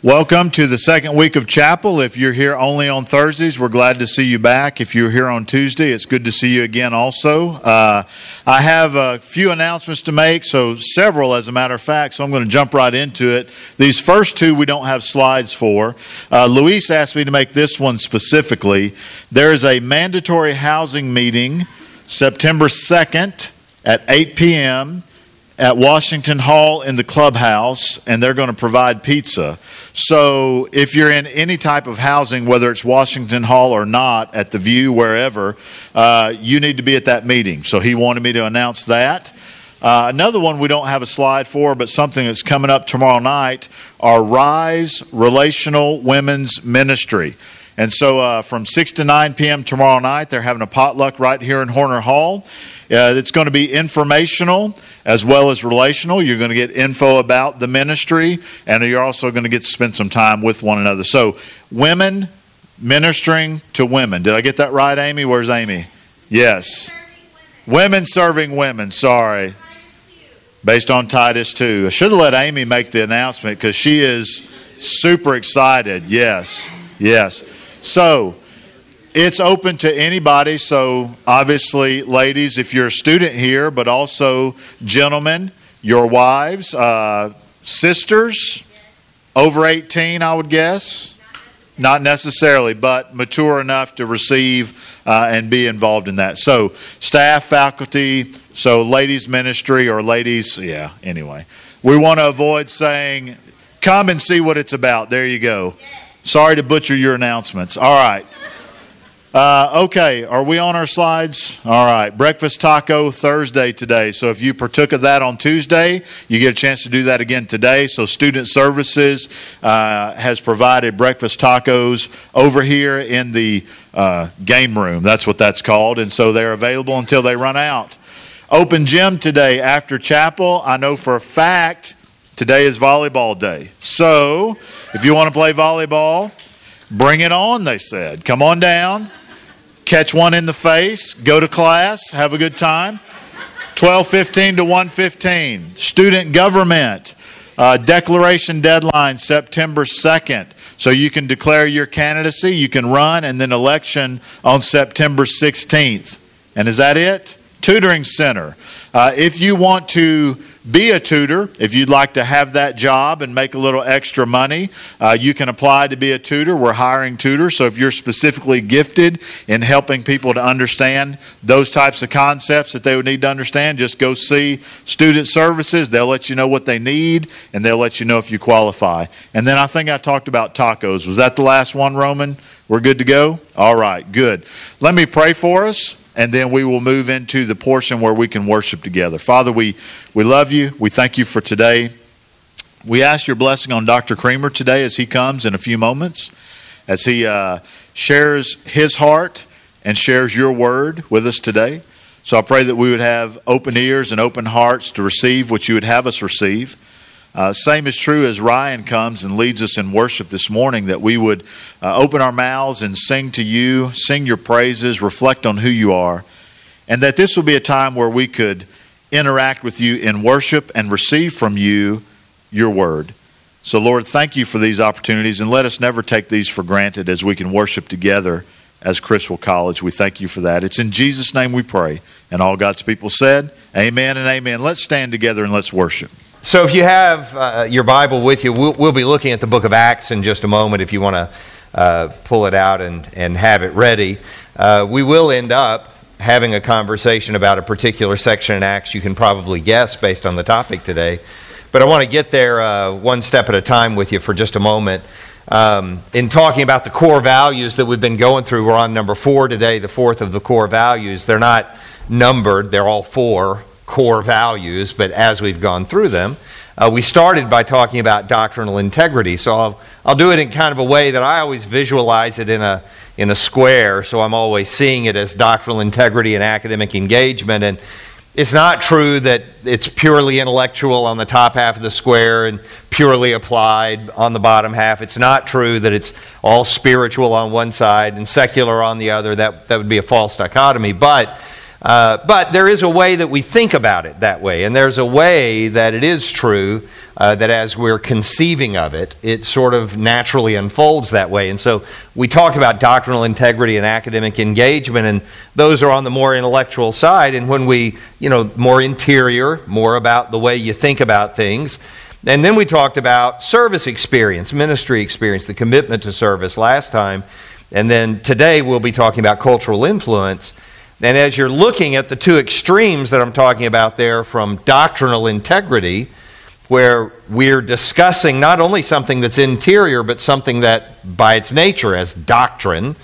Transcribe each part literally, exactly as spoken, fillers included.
Welcome to the second week of chapel. If you're here only on Thursdays, we're glad to see you back. If you're here on Tuesday, it's good to see you again also. Uh, I have a few announcements to make, so several as a matter of fact, so I'm going to jump right into it. These first two we don't have slides for. Uh, Luis asked me to make this one specifically. There is a mandatory housing meeting September second at eight p.m. at Washington Hall in the clubhouse, and they're going to provide pizza. So if you're in any type of housing, whether it's Washington Hall or not, at the View, wherever, uh, you need to be at that meeting. So he wanted me to announce that. Uh, another one we don't have a slide for, but something that's coming up tomorrow night, our Rise Relational Women's Ministry. And so uh, from six to nine p.m. tomorrow night, they're having a potluck right here in Horner Hall. Uh, it's going to be informational as well as relational. You're going to get info about the ministry, and you're also going to get to spend some time with one another. So, women ministering to women. Did I get that right, Amy? Where's Amy? Yes. Women. women serving women, sorry. Based on Titus two. I should have let Amy make the announcement because she is super excited. Yes, yes. So, it's open to anybody, so obviously, ladies, if you're a student here, but also gentlemen, your wives, uh, sisters, over eighteen, I would guess. Not necessarily, but mature enough to receive uh, and be involved in that. So, staff, faculty, so ladies ministry or ladies, yeah, anyway. We want to avoid saying, come and see what it's about. There you go. Sorry to butcher your announcements. All right. Uh, okay, are we on our slides? All right, breakfast taco Thursday today. So if you partook of that on Tuesday, you get a chance to do that again today. So Student Services uh, has provided breakfast tacos over here in the uh, game room. That's what that's called. And so they're available until they run out. Open gym today after chapel. I know for a fact today is volleyball day. So if you want to play volleyball, bring it on, they said. Come on down. Catch one in the face, go to class, have a good time. twelve fifteen to one fifteen. Student government, uh, declaration deadline September second. So you can declare your candidacy, you can run, and then election on September sixteenth. And is that it? Tutoring center. Uh, if you want to be a tutor, if you'd like to have that job and make a little extra money, uh, you can apply to be a tutor. We're hiring tutors. So if you're specifically gifted in helping people to understand those types of concepts that they would need to understand, just go see Student Services. They'll let you know what they need, and they'll let you know if you qualify. And then I think I talked about tacos. Was that the last one, Roman? We're good to go? All right, good. Let me pray for us, and then we will move into the portion where we can worship together. Father, we, we love you. We thank you for today. We ask your blessing on Doctor Creamer today as he comes in a few moments, as he uh, shares his heart and shares your word with us today. So I pray that we would have open ears and open hearts to receive what you would have us receive. Uh, same is true as Ryan comes and leads us in worship this morning, that we would uh, open our mouths and sing to you, sing your praises, reflect on who you are, and that this would be a time where we could interact with you in worship and receive from you your word. So Lord, thank you for these opportunities, and let us never take these for granted as we can worship together as Criswell College. We thank you for that. It's in Jesus' name we pray. And all God's people said, amen and amen. Let's stand together and let's worship. So if you have uh, your Bible with you, we'll, we'll be looking at the book of Acts in just a moment if you want to uh, pull it out and, and have it ready. Uh, we will end up having a conversation about a particular section in Acts. You can probably guess based on the topic today. But I want to get there uh, one step at a time with you for just a moment. Um, in talking about the core values that we've been going through, we're on number four today, the fourth of the core values. They're not numbered, they're all four core values, but as we've gone through them, uh, we started by talking about doctrinal integrity. So I'll, I'll do it in kind of a way that I always visualize it in a in a square, so I'm always seeing it as doctrinal integrity and academic engagement. And it's not true that it's purely intellectual on the top half of the square and purely applied on the bottom half. It's not true that it's all spiritual on one side and secular on the other. That, that would be a false dichotomy. But Uh, but there is a way that we think about it that way, and there's a way that it is true uh, that as we're conceiving of it, it sort of naturally unfolds that way. And so we talked about doctrinal integrity and academic engagement, and those are on the more intellectual side. And when we, you know, more interior, more about the way you think about things. And then we talked about service experience, ministry experience, the commitment to service last time. And then today we'll be talking about cultural influence. And as you're looking at the two extremes that I'm talking about there, from doctrinal integrity, where we're discussing not only something that's interior, but something that by its nature as doctrine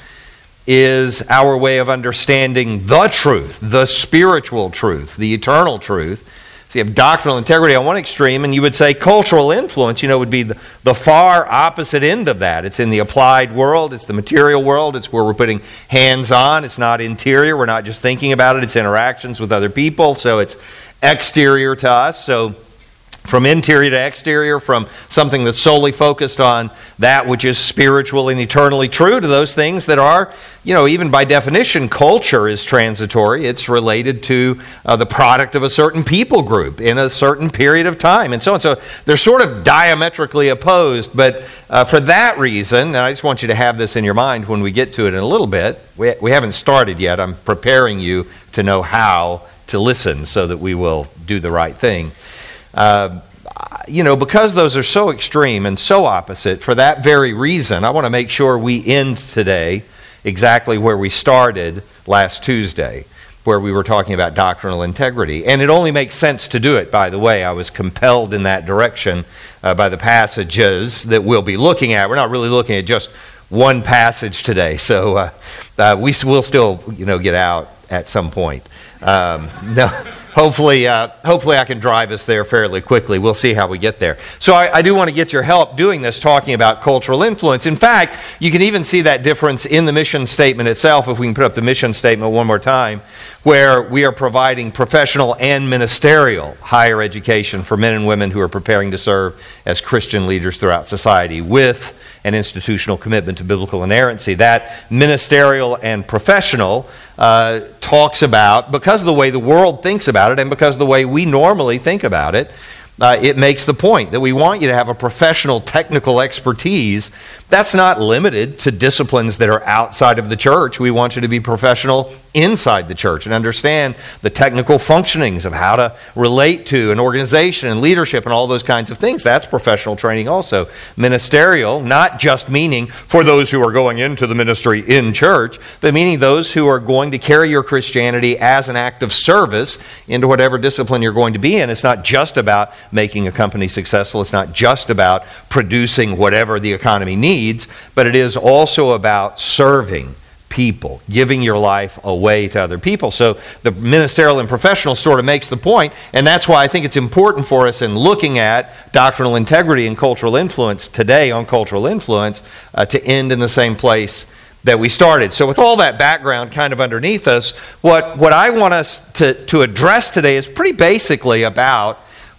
is our way of understanding the truth, the spiritual truth, the eternal truth. So you have doctrinal integrity on one extreme, and you would say cultural influence, you know, would be the, the far opposite end of that. It's in the applied world, it's the material world, it's where we're putting hands on, it's not interior, we're not just thinking about it, it's interactions with other people, so it's exterior to us. So from interior to exterior, from something that's solely focused on that which is spiritual and eternally true, to those things that are, you know, even by definition, culture is transitory. It's related to uh, the product of a certain people group in a certain period of time, and so on. So they're sort of diametrically opposed, but uh, for that reason, and I just want you to have this in your mind when we get to it in a little bit, we, we haven't started yet. I'm preparing you to know how to listen so that we will do the right thing. Uh, you know, because those are so extreme and so opposite, for that very reason, I want to make sure we end today exactly where we started last Tuesday, where we were talking about doctrinal integrity. And it only makes sense to do it, by the way. I was compelled in that direction uh, by the passages that we'll be looking at. We're not really looking at just one passage today, so uh, uh, we will still, you know, get out at some point. Um, no. Hopefully, uh, hopefully I can drive us there fairly quickly. We'll see how we get there. So I, I do want to get your help doing this, talking about cultural influence. In fact, you can even see that difference in the mission statement itself, if we can put up the mission statement one more time, where we are providing professional and ministerial higher education for men and women who are preparing to serve as Christian leaders throughout society with an institutional commitment to biblical inerrancy. That ministerial and professional uh, talks about, because of the way the world thinks about it and because of the way we normally think about it, uh, it makes the point that we want you to have a professional technical expertise. That's not limited to disciplines that are outside of the church. We want you to be professional inside the church and understand the technical functionings of how to relate to an organization and leadership and all those kinds of things. That's professional training also. Ministerial, not just meaning for those who are going into the ministry in church, but meaning those who are going to carry your Christianity as an act of service into whatever discipline you're going to be in. It's not just about making a company successful. It's not just about producing whatever the economy needs, but it is also about serving people, giving your life away to other people. So the ministerial and professional sort of makes the point, and that's why I think it's important for us in looking at doctrinal integrity and cultural influence today on cultural influence uh, to end in the same place that we started. So with all that background kind of underneath us, what, what I want us to, to address today is pretty basically about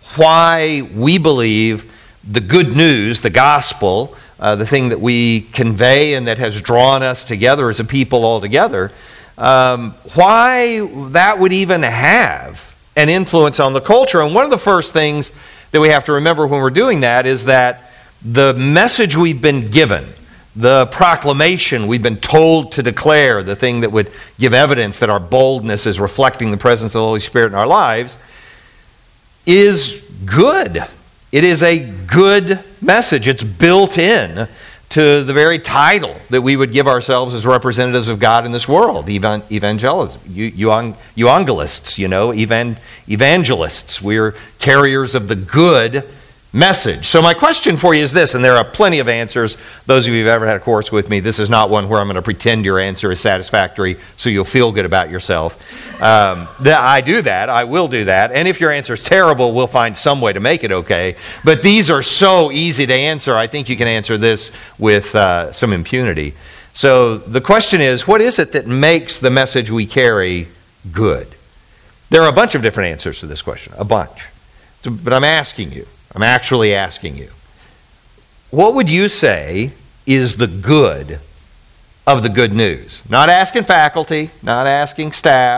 why we believe the good news, the gospel, Uh, the thing that we convey and that has drawn us together as a people all together, um, why that would even have an influence on the culture. And one of the first things that we have to remember when we're doing that is that the message we've been given, the proclamation we've been told to declare, the thing that would give evidence that our boldness is reflecting the presence of the Holy Spirit in our lives, is good. It is a good message. It's built in to the very title that we would give ourselves as representatives of God in this world, evan- evangelism, euangelists, you know, evan- evangelists. We're carriers of the good message. So my question for you is this, and there are plenty of answers. Those of you who've ever had a course with me, this is not one where I'm going to pretend your answer is satisfactory so you'll feel good about yourself. Um, I do that. I will do that. And if your answer is terrible, we'll find some way to make it okay. But these are so easy to answer. I think you can answer this with uh, some impunity. So the question is, what is it that makes the message we carry good? There are a bunch of different answers to this question, a bunch. So, but I'm asking you, I'm actually asking you, what would you say is the good of the good news? Not asking faculty, not asking staff,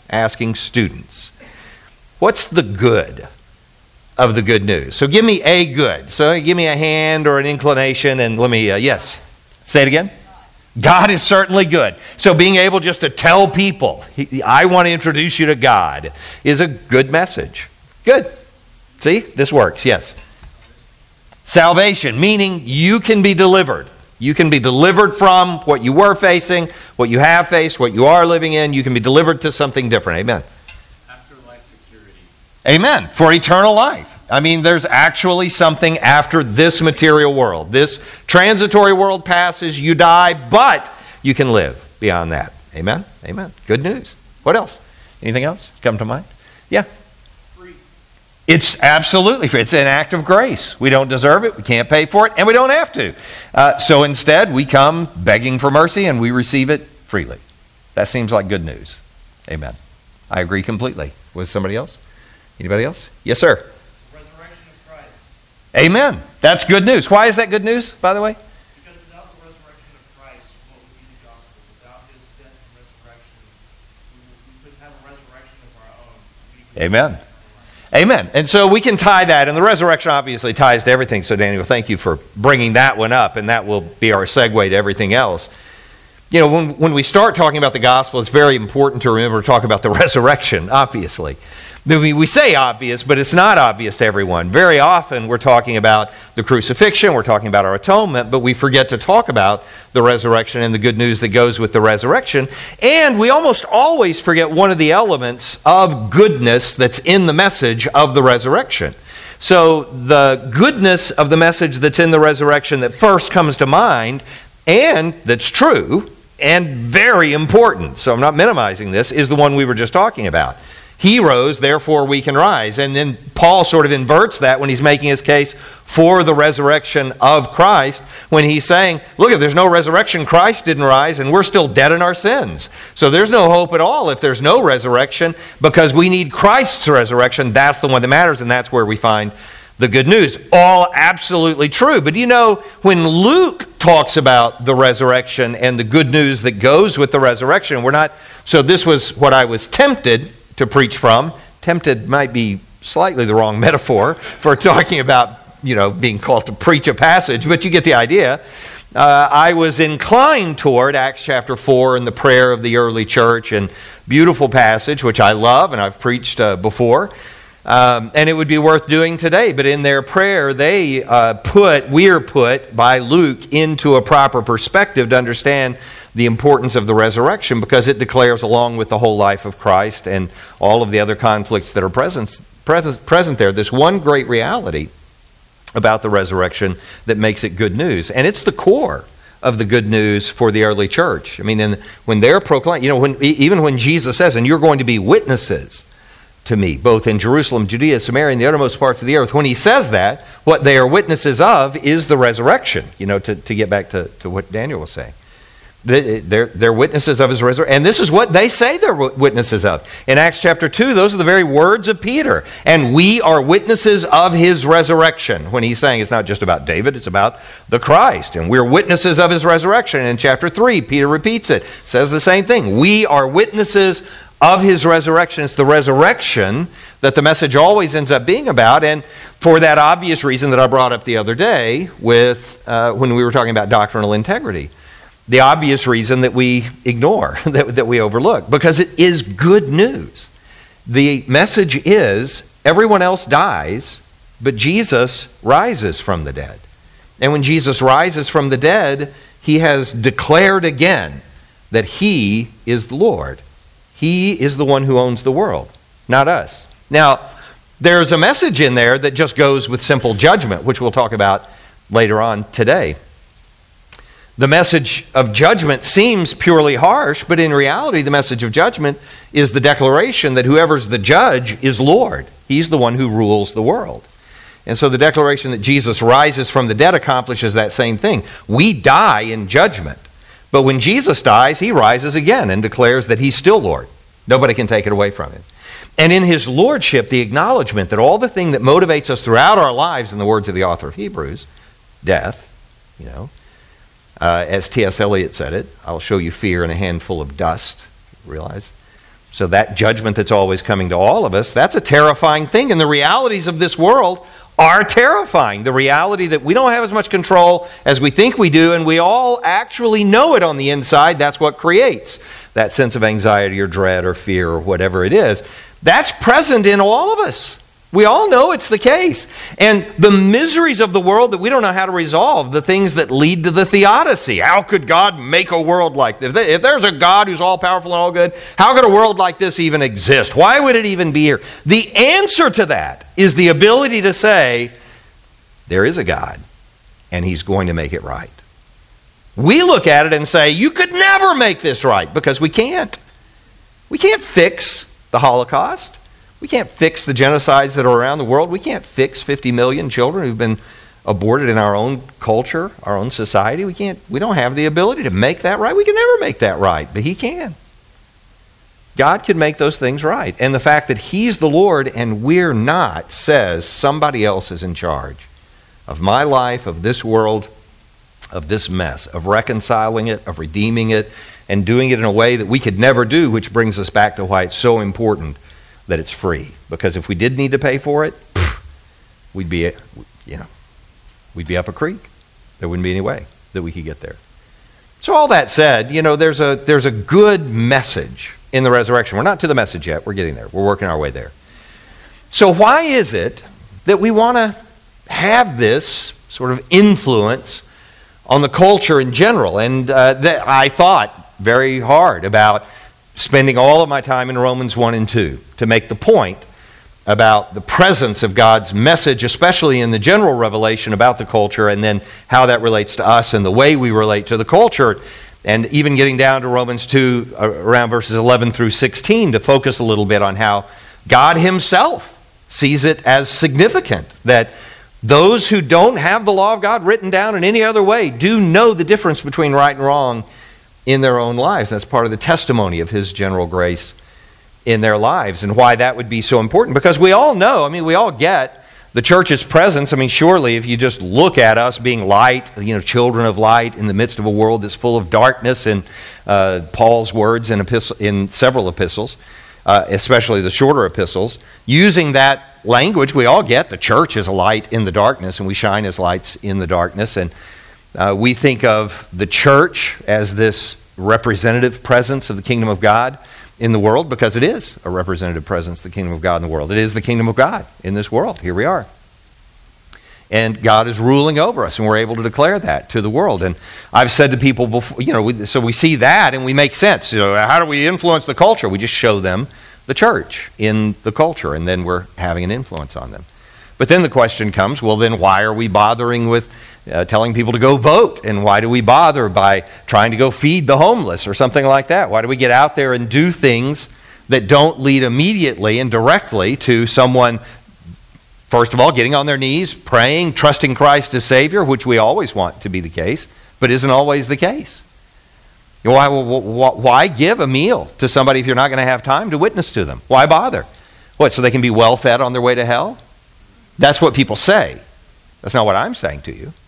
asking students, what's the good of the good news? So give me a good. So give me a hand or an inclination and let me, uh, yes, say it again. God is certainly good. So being able just to tell people, I want to introduce you to God, is a good message. Good. See, this works, yes. Salvation, meaning you can be delivered. You can be delivered from what you were facing, what you have faced, what you are living in. You can be delivered to something different. Amen. Afterlife security. Amen. For eternal life. I mean, there's actually something after this material world. This transitory world passes, you die, but you can live beyond that. Amen? Amen. Good news. What else? Anything else come to mind? Yeah. Free. It's absolutely free. It's an act of grace. We don't deserve it, we can't pay for it, and we don't have to. Uh, so instead, we come begging for mercy, and we receive it freely. That seems like good news. Amen. I agree completely. Was somebody else? Anybody else? Yes, sir. Amen. That's good news. Why is that good news, by the way? Because without the resurrection of Christ, what would be the gospel? Without his death and resurrection, we, we couldn't have a resurrection of our own. We Amen. Amen. And so we can tie that, and the resurrection obviously ties to everything. So Daniel, thank you for bringing that one up, and that will be our segue to everything else. You know, when, when we start talking about the gospel, it's very important to remember to talk about the resurrection, obviously. I mean, we say obvious, but it's not obvious to everyone. Very often we're talking about the crucifixion, we're talking about our atonement, but we forget to talk about the resurrection and the good news that goes with the resurrection. And we almost always forget one of the elements of goodness that's in the message of the resurrection. So the goodness of the message that's in the resurrection that first comes to mind, and that's true, and very important, so I'm not minimizing this, is the one we were just talking about. He rose, therefore we can rise. And then Paul sort of inverts that when he's making his case for the resurrection of Christ, when he's saying, look, if there's no resurrection, Christ didn't rise, and we're still dead in our sins. So there's no hope at all if there's no resurrection, because we need Christ's resurrection. That's the one that matters, and that's where we find the good news. All absolutely true. But you know, when Luke talks about the resurrection and the good news that goes with the resurrection, we're not, so this was what I was tempted to preach from. Tempted might be slightly the wrong metaphor for talking about, you know, being called to preach a passage, but you get the idea. Uh, I was inclined toward Acts chapter four and the prayer of the early church, and beautiful passage, which I love and I've preached uh, before. Um, and it would be worth doing today. But in their prayer, they uh, put, we're put by Luke into a proper perspective to understand the importance of the resurrection, because it declares, along with the whole life of Christ and all of the other conflicts that are present, present, present there, this one great reality about the resurrection that makes it good news. And it's the core of the good news for the early church. I mean, in, when they're proclaimed, you know, when, even when Jesus says, and you're going to be witnesses to me, both in Jerusalem, Judea, Samaria, and the uttermost parts of the earth. When he says that, what they are witnesses of is the resurrection, you know, to, to get back to, to what Daniel was saying. They're, they're witnesses of his resurrection. And this is what they say they're witnesses of. In Acts chapter two, those are the very words of Peter. And we are witnesses of his resurrection. When he's saying it's not just about David, it's about the Christ. And we're witnesses of his resurrection. And in chapter three, Peter repeats it. Says the same thing. We are witnesses of his resurrection. It's the resurrection that the message always ends up being about. And for that obvious reason that I brought up the other day with uh, when we were talking about doctrinal integrity. The obvious reason that we ignore, that, that we overlook, because it is good news. The message is everyone else dies, but Jesus rises from the dead. And when Jesus rises from the dead, he has declared again that he is the Lord. He is the one who owns the world, not us. Now, there's a message in there that just goes with simple judgment, which we'll talk about later on today. The message of judgment seems purely harsh, but in reality, the message of judgment is the declaration that whoever's the judge is Lord. He's the one who rules the world. And so the declaration that Jesus rises from the dead accomplishes that same thing. We die in judgment, but when Jesus dies, he rises again and declares that he's still Lord. Nobody can take it away from him. And in his lordship, the acknowledgement that all the thing that motivates us throughout our lives, in the words of the author of Hebrews, death, you know, Uh, as T S Eliot said it, I'll show you fear in a handful of dust. Realize? So that judgment that's always coming to all of us, that's a terrifying thing. And the realities of this world are terrifying. The reality that we don't have as much control as we think we do, and we all actually know it on the inside. That's what creates that sense of anxiety or dread or fear or whatever it is. That's present in all of us. We all know it's the case. And the miseries of the world that we don't know how to resolve, the things that lead to the theodicy. How could God make a world like this? If there's a God who's all-powerful and all good, how could a world like this even exist? Why would it even be here? The answer to that is the ability to say, there is a God, and He's going to make it right. We look at it and say, you could never make this right, because we can't. We can't fix the Holocaust. We can't fix the genocides that are around the world. We can't fix fifty million children who've been aborted in our own culture, our own society. We can't. We don't have the ability to make that right. We can never make that right, but He can. God can make those things right. And the fact that He's the Lord and we're not says somebody else is in charge of my life, of this world, of this mess, of reconciling it, of redeeming it, and doing it in a way that we could never do, which brings us back to why it's so important that it's free. Because if we did need to pay for it, we'd be, you know, we'd be up a creek. There wouldn't be any way that we could get there. So all that said, you know, there's a there's a good message in the resurrection. We're not to the message yet. We're getting there. We're working our way there. So why is it that we want to have this sort of influence on the culture in general? And uh, that I thought very hard about spending all of my time in Romans one and two to make the point about the presence of God's message, especially in the general revelation about the culture, and then how that relates to us and the way we relate to the culture, and even getting down to Romans two, around verses eleven through sixteen, to focus a little bit on how God Himself sees it as significant that those who don't have the law of God written down in any other way do know the difference between right and wrong in their own lives. That's part of the testimony of His general grace in their lives, and why that would be so important. Because we all know, I mean, we all get the church's presence. I mean, surely if you just look at us being light, you know, children of light in the midst of a world that's full of darkness, in uh, Paul's words in, epistle, in several epistles, uh, especially the shorter epistles, using that language, we all get the church is a light in the darkness, and we shine as lights in the darkness. And Uh, we think of the church as this representative presence of the kingdom of God in the world, because it is a representative presence of the kingdom of God in the world. It is the kingdom of God in this world. Here we are. And God is ruling over us, and we're able to declare that to the world. And I've said to people before, you know, we, so we see that and we make sense. You know, how do we influence the culture? We just show them the church in the culture, and then we're having an influence on them. But then the question comes, well, then why are we bothering with Uh, telling people to go vote? And why do we bother by trying to go feed the homeless or something like that? Why do we get out there and do things that don't lead immediately and directly to someone, first of all, getting on their knees, praying, trusting Christ as Savior, which we always want to be the case, but isn't always the case? Why, why give a meal to somebody if you're not going to have time to witness to them? Why bother? What, so they can be well fed on their way to hell? That's what people say. That's not what I'm saying to you.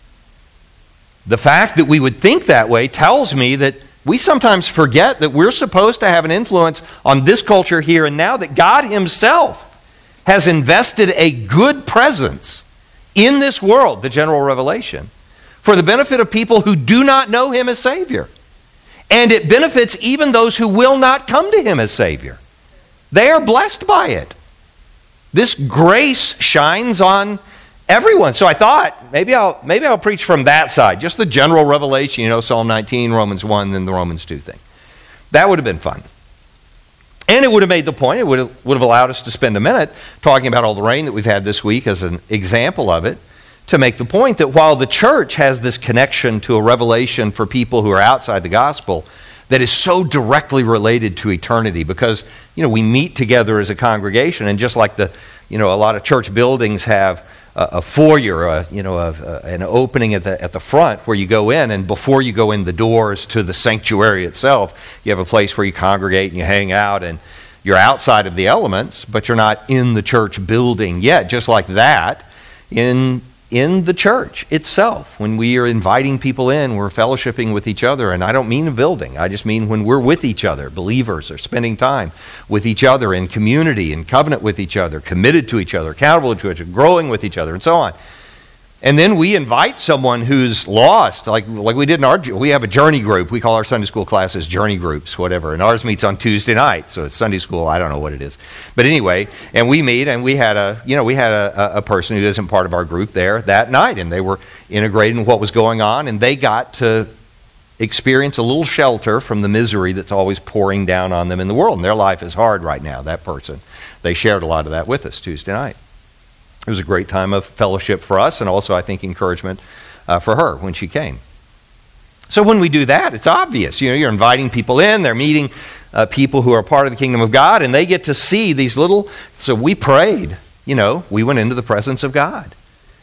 The fact that we would think that way tells me that we sometimes forget that we're supposed to have an influence on this culture here and now, that God Himself has invested a good presence in this world, the general revelation, for the benefit of people who do not know Him as Savior. And it benefits even those who will not come to Him as Savior. They are blessed by it. This grace shines on everyone. So I thought maybe I'll maybe I'll preach from that side, just the general revelation, you know, Psalm nineteen, Romans one, then the Romans two thing. That would have been fun. And it would have made the point, it would have, would have allowed us to spend a minute talking about all the rain that we've had this week as an example of it, to make the point that while the church has this connection to a revelation for people who are outside the gospel that is so directly related to eternity, because, you know, we meet together as a congregation, and just like the, you know, a lot of church buildings have a foyer, a, you know, a, a, an opening at the at the front where you go in, and before you go in the doors to the sanctuary itself, you have a place where you congregate and you hang out, and you're outside of the elements, but you're not in the church building yet. Just like that, in in the church itself. When we are inviting people in, we're fellowshipping with each other. And I don't mean a building. I just mean when we're with each other. Believers are spending time with each other in community, in covenant with each other, committed to each other, accountable to each other, growing with each other, and so on. And then we invite someone who's lost, like like we did in our, we have a journey group. We call our Sunday school classes journey groups, whatever. And ours meets on Tuesday night, so it's Sunday school. I don't know what it is, but anyway. And we meet, and we had a, you know, we had a, a person who isn't part of our group there that night, and they were integrated in what was going on, and they got to experience a little shelter from the misery that's always pouring down on them in the world. And their life is hard right now. That person, they shared a lot of that with us Tuesday night. It was a great time of fellowship for us, and also, I think, encouragement uh, for her when she came. So when we do that, it's obvious. You know, you're inviting people in, they're meeting uh, people who are part of the kingdom of God, and they get to see these little... So we prayed, you know, we went into the presence of God.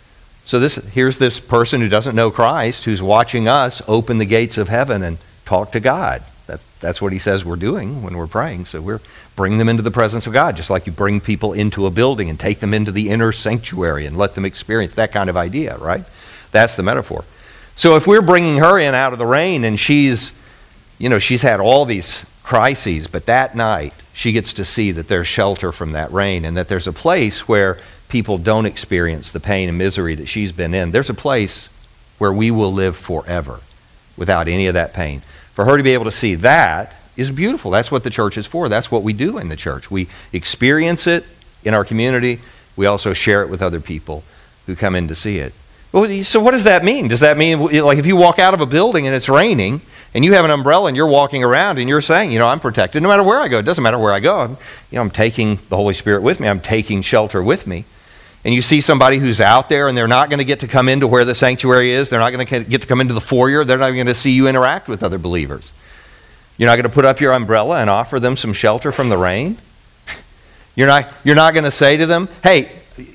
So this here's this person who doesn't know Christ, who's watching us open the gates of heaven and talk to God. That, that's what he says we're doing when we're praying. So we're bringing them into the presence of God, just like you bring people into a building and take them into the inner sanctuary and let them experience that kind of idea, right? That's the metaphor. So if we're bringing her in out of the rain and she's, you know, she's had all these crises, but that night she gets to see that there's shelter from that rain and that there's a place where people don't experience the pain and misery that she's been in. There's a place where we will live forever without any of that pain. For her to be able to see that is beautiful. That's what the church is for. That's what we do in the church. We experience it in our community. We also share it with other people who come in to see it. So what does that mean? Does that mean, like, if you walk out of a building and it's raining and you have an umbrella and you're walking around and you're saying, you know, I'm protected no matter where I go. It doesn't matter where I go. I'm, you know, I'm taking the Holy Spirit with me. I'm taking shelter with me. And you see somebody who's out there and they're not going to get to come into where the sanctuary is. They're not going to get to come into the foyer. They're not going to see you interact with other believers. You're not going to put up your umbrella and offer them some shelter from the rain. You're not, you're not going to say to them, hey,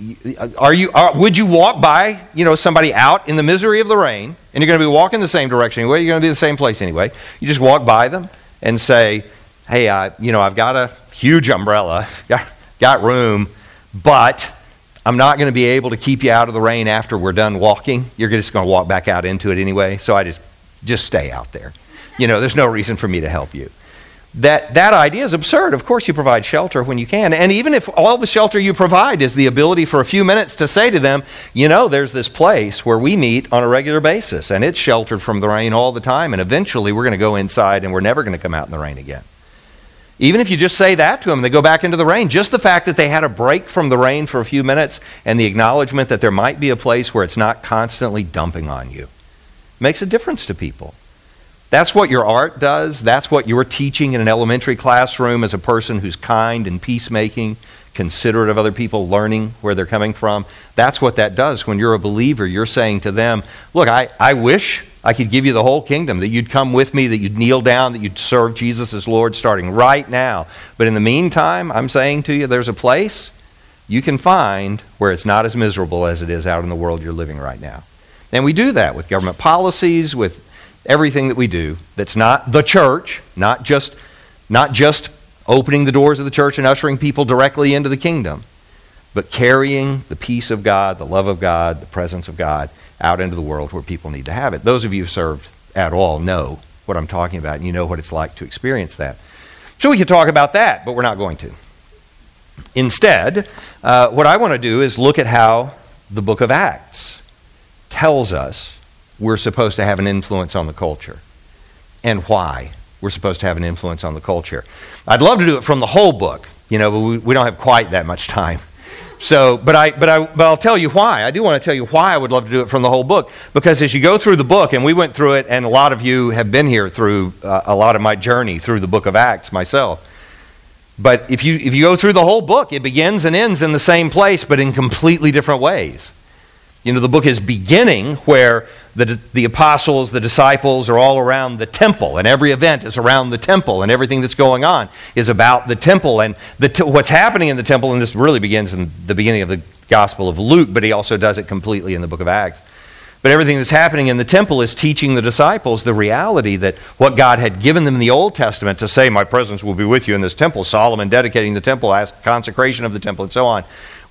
are you, are, would you walk by, you know, somebody out in the misery of the rain, and you're going to be walking the same direction anyway, you're going to be the same place anyway. You just walk by them and say, hey, I, you know, I've got a huge umbrella, got, got room, but I'm not going to be able to keep you out of the rain after we're done walking. You're just going to walk back out into it anyway, so I just, just stay out there. You know, there's no reason for me to help you. That that idea is absurd. Of course you provide shelter when you can. And even if all the shelter you provide is the ability for a few minutes to say to them, you know, there's this place where we meet on a regular basis, and it's sheltered from the rain all the time, and eventually we're going to go inside and we're never going to come out in the rain again. Even if you just say that to them, they go back into the rain. Just the fact that they had a break from the rain for a few minutes and the acknowledgement that there might be a place where it's not constantly dumping on you makes a difference to people. That's what your art does. That's what you're teaching in an elementary classroom as a person who's kind and peacemaking, considerate of other people, learning where they're coming from. That's what that does. When you're a believer, you're saying to them, look, I, I wish I could give you the whole kingdom, that you'd come with me, that you'd kneel down, that you'd serve Jesus as Lord starting right now. But in the meantime, I'm saying to you, there's a place you can find where it's not as miserable as it is out in the world you're living right now. And we do that with government policies, with everything that we do that's not the church, not just not just opening the doors of the church and ushering people directly into the kingdom, but carrying the peace of God, the love of God, the presence of God out into the world where people need to have it. Those of you who served at all know what I'm talking about, and you know what it's like to experience that. So we could talk about that, but we're not going to. Instead, uh, what I want to do is look at how the book of Acts tells us we're supposed to have an influence on the culture, and why we're supposed to have an influence on the culture. I'd love to do it from the whole book, you know, but we, we don't have quite that much time. So, but I, but I, but I'll tell you why. I do want to tell you why I would love to do it from the whole book, because as you go through the book, and we went through it, and a lot of you have been here through uh, a lot of my journey through the book of Acts myself. But if you if you go through the whole book, it begins and ends in the same place, but in completely different ways. You know, the book is beginning where the the apostles, the disciples are all around the temple, and every event is around the temple, and everything that's going on is about the temple, and the t- what's happening in the temple, and this really begins in the beginning of the Gospel of Luke, but he also does it completely in the book of Acts. But everything that's happening in the temple is teaching the disciples the reality that what God had given them in the Old Testament to say, my presence will be with you in this temple, Solomon dedicating the temple, asked consecration of the temple, and so on.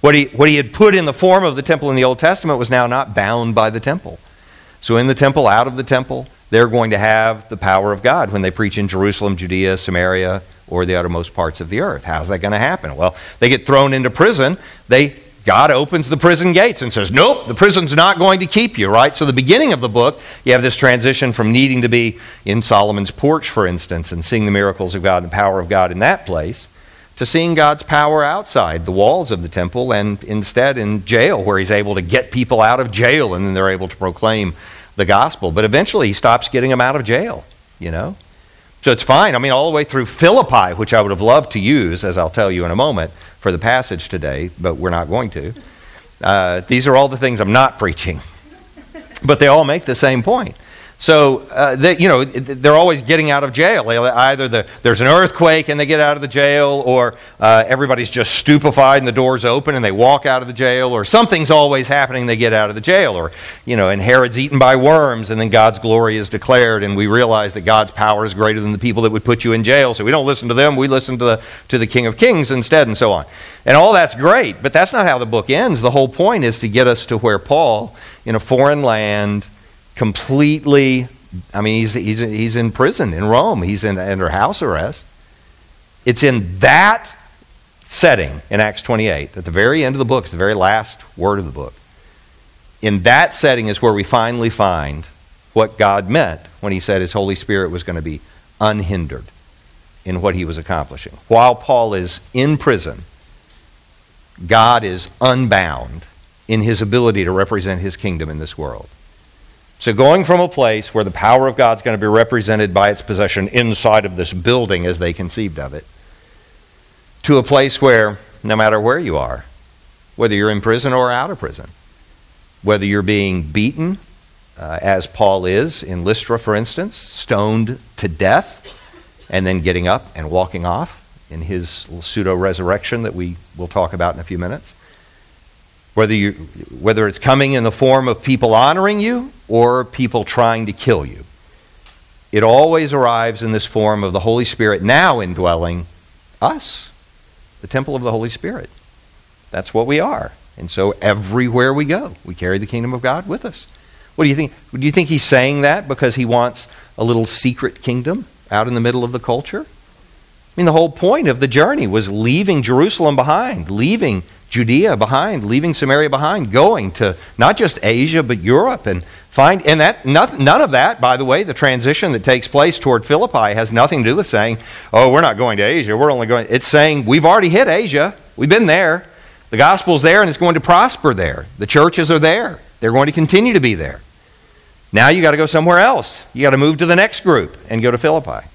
What he, what he had put in the form of the temple in the Old Testament was now not bound by the temple. So in the temple, out of the temple, they're going to have the power of God when they preach in Jerusalem, Judea, Samaria, or the uttermost parts of the earth. How's that going to happen? Well, they get thrown into prison. They God opens the prison gates and says, nope, the prison's not going to keep you, right? So the beginning of the book, you have this transition from needing to be in Solomon's porch, for instance, and seeing the miracles of God and the power of God in that place, to seeing God's power outside the walls of the temple and instead in jail, where he's able to get people out of jail and then they're able to proclaim the gospel. But eventually he stops getting them out of jail, you know? So it's fine. I mean, all the way through Philippi, which I would have loved to use, as I'll tell you in a moment, for the passage today, but we're not going to. Uh, these are all the things I'm not preaching. But they all make the same point. So, uh, they, you know, they're always getting out of jail. Either the, there's an earthquake and they get out of the jail, or uh, everybody's just stupefied and the door's open and they walk out of the jail, or something's always happening and they get out of the jail. Or, you know, and Herod's eaten by worms and then God's glory is declared and we realize that God's power is greater than the people that would put you in jail. So we don't listen to them, we listen to the, to the King of Kings instead, and so on. And all that's great, but that's not how the book ends. The whole point is to get us to where Paul, in a foreign land, completely, I mean, he's, he's, he's in prison in Rome. He's in, under house arrest. It's in that setting in Acts twenty-eight, at the very end of the book, it's the very last word of the book. In that setting is where we finally find what God meant when he said his Holy Spirit was going to be unhindered in what he was accomplishing. While Paul is in prison, God is unbound in his ability to represent his kingdom in this world. So going from a place where the power of God's going to be represented by its possession inside of this building as they conceived of it, to a place where no matter where you are, whether you're in prison or out of prison, whether you're being beaten, uh, as Paul is in Lystra, for instance, stoned to death, and then getting up and walking off in his pseudo-resurrection that we will talk about in a few minutes, Whether you, whether it's coming in the form of people honoring you or people trying to kill you, it always arrives in this form of the Holy Spirit now indwelling us, the temple of the Holy Spirit. That's what we are. And so everywhere we go, we carry the kingdom of God with us. What do you think? Do you think he's saying that because he wants a little secret kingdom out in the middle of the culture? I mean, the whole point of the journey was leaving Jerusalem behind, leaving Judea behind, leaving Samaria behind, going to not just Asia but Europe, and find and that not, none of that, by the way, the transition that takes place toward Philippi has nothing to do with saying, oh, we're not going to Asia, we're only going. It's saying we've already hit Asia, we've been there, the gospel's there, and it's going to prosper there. The churches are there, they're going to continue to be there. Now you got to go somewhere else. You got to move to the next group and go to Philippi.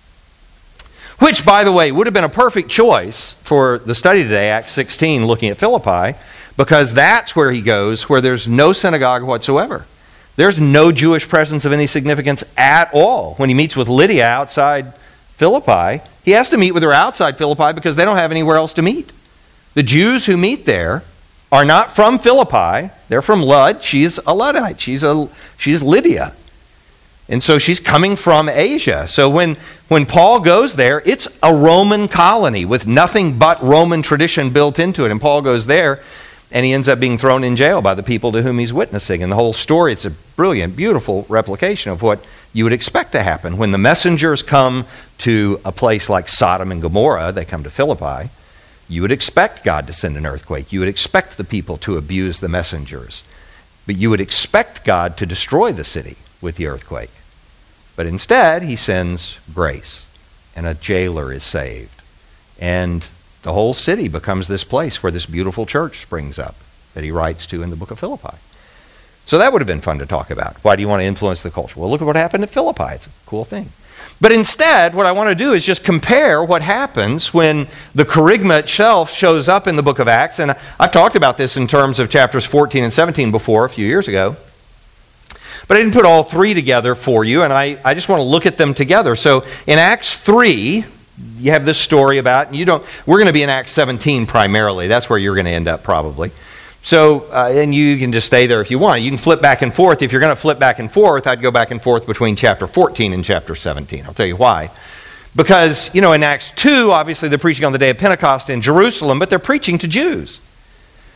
Which, by the way, would have been a perfect choice for the study today, Acts sixteen, looking at Philippi, because that's where he goes, where there's no synagogue whatsoever. There's no Jewish presence of any significance at all. When he meets with Lydia outside Philippi, he has to meet with her outside Philippi because they don't have anywhere else to meet. The Jews who meet there are not from Philippi. They're from Lud. She's a Luddite. She's, a, she's Lydia. And so she's coming from Asia. So when, when Paul goes there, it's a Roman colony with nothing but Roman tradition built into it. And Paul goes there, and he ends up being thrown in jail by the people to whom he's witnessing. And the whole story, it's a brilliant, beautiful replication of what you would expect to happen. When the messengers come to a place like Sodom and Gomorrah, they come to Philippi, you would expect God to send an earthquake. You would expect the people to abuse the messengers. But you would expect God to destroy the city with the earthquake. But instead, he sends grace, and a jailer is saved. And the whole city becomes this place where this beautiful church springs up that he writes to in the book of Philippi. So that would have been fun to talk about. Why do you want to influence the culture? Well, look at what happened at Philippi. It's a cool thing. But instead, what I want to do is just compare what happens when the kerygma itself shows up in the book of Acts. And I've talked about this in terms of chapters fourteen and seventeen before, a few years ago. But I didn't put all three together for you, and I, I just want to look at them together. So in Acts three, you have this story about, and you don't, we're going to be in Acts seventeen primarily. That's where you're going to end up probably. So, uh, and you can just stay there if you want. You can flip back and forth. If you're going to flip back and forth, I'd go back and forth between chapter fourteen and chapter seventeen. I'll tell you why. Because, you know, in Acts two, obviously they're preaching on the day of Pentecost in Jerusalem, but they're preaching to Jews.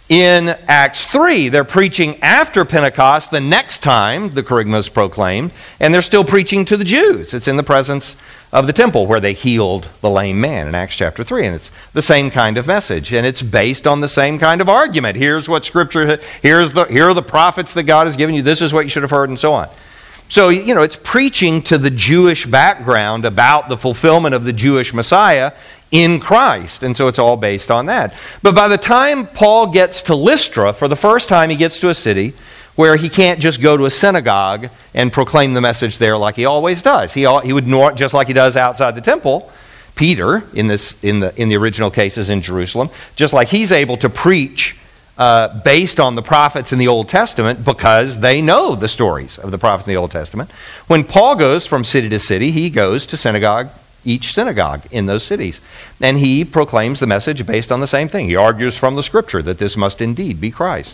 In Acts three, they're preaching after Pentecost, the next time the Kerygma is proclaimed, and they're still preaching to the Jews. It's in the presence of the temple where they healed the lame man in Acts chapter three, and it's the same kind of message, and it's based on the same kind of argument. Here's what Scripture, here's the, here are the prophets that God has given you, this is what you should have heard, and so on. So, you know, it's preaching to the Jewish background about the fulfillment of the Jewish Messiah in Christ. And so it's all based on that. But by the time Paul gets to Lystra, for the first time he gets to a city where he can't just go to a synagogue and proclaim the message there like he always does. He, he would, just like he does outside the temple, Peter, in, this, in, the, in the original cases in Jerusalem, just like he's able to preach Uh, based on the prophets in the Old Testament because they know the stories of the prophets in the Old Testament. When Paul goes from city to city, he goes to synagogue, each synagogue in those cities. And he proclaims the message based on the same thing. He argues from the Scripture that this must indeed be Christ.